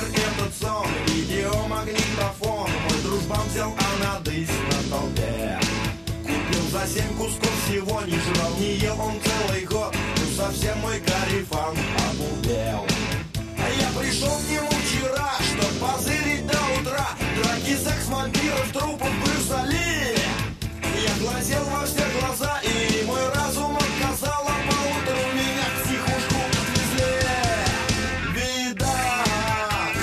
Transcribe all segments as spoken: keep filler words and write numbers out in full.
мир этот сон, видеомагнитофон. Мой дружбан взял анадырь на толпе. Купил за семь кусков всего, не жрал, не ел он целый год. Ну совсем мой карифан обулел. А я пришел к нему вчера, чтоб позырить до утра. Драки, секс, вампиров, трупов, Брюса Ли. Я глазел во все глаза, и мой разум отказал. А поутру меня в психушку отвезли. Видак.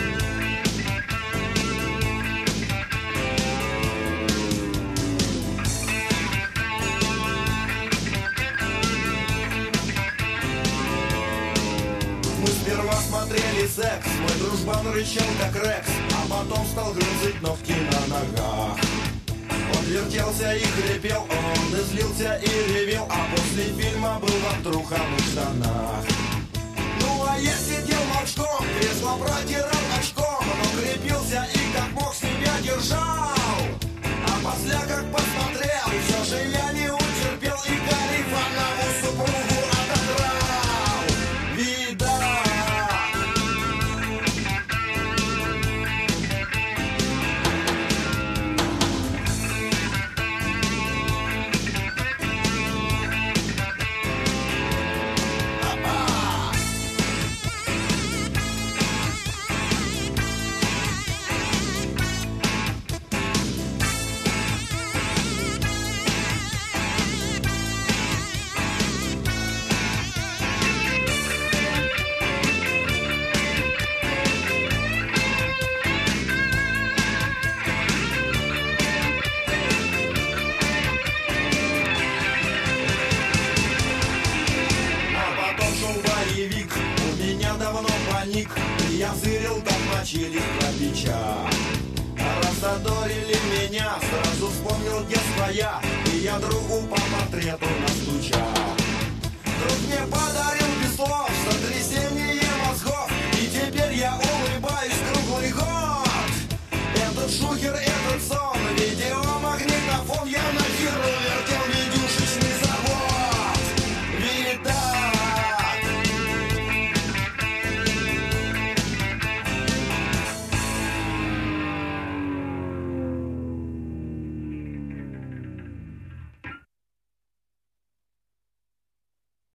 Мы сперва смотрели секс, мой дружбан рычал как Рекс, а потом стал грызть ногти на ногах. Он вертелся и хрипел, он и злился и ревел, а после фильма был в труханных штанах. Ну а я сидел молчком, кресло протирал очком, но крепился и как мог себя держал. А после как посмотрел, все же я не утерпел и карифанову супругу отодрал. Вида. Я зырил, как мочили храпича. Разодорили меня, сразу вспомнил, где своя. И я другу по портрету настучал. Друг мне подарил